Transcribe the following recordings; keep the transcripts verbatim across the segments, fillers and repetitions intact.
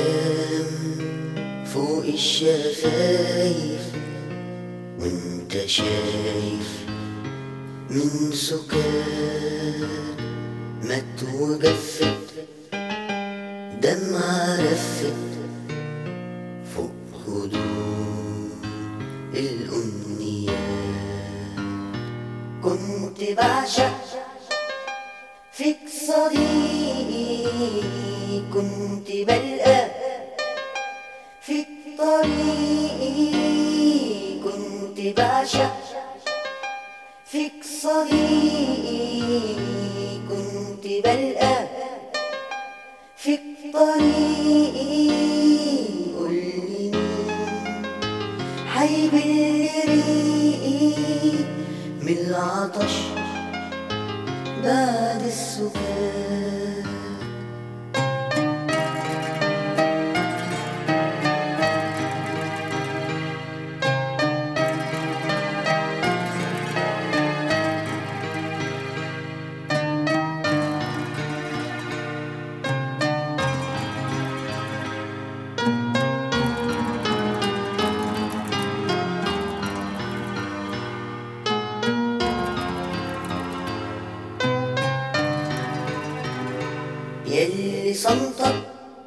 كلام فوق الشفايف وانت شايف من سكات مات وجفت دمعة رفت فوق هدوء الأمنيات. كنت بعشق فيك صديقي، كنت بلقى فيك طريقي، كنت بعشق فيك صديقي، كنت بلقى فيك طريقي. قولي مين حيبل ريقي من العطش بعد السكات. يلي صمتك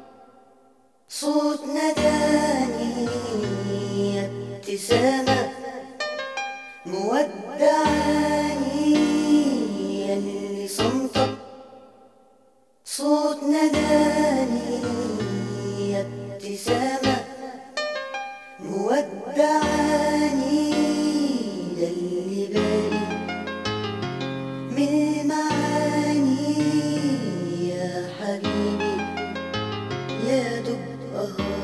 صوت نداني، يا ابتسامة مودعاني. يلي صمتك صوت نداني، يا ابتسامة مودعاني. ده اللي بالي من المعاني يا حبيبي، يا دب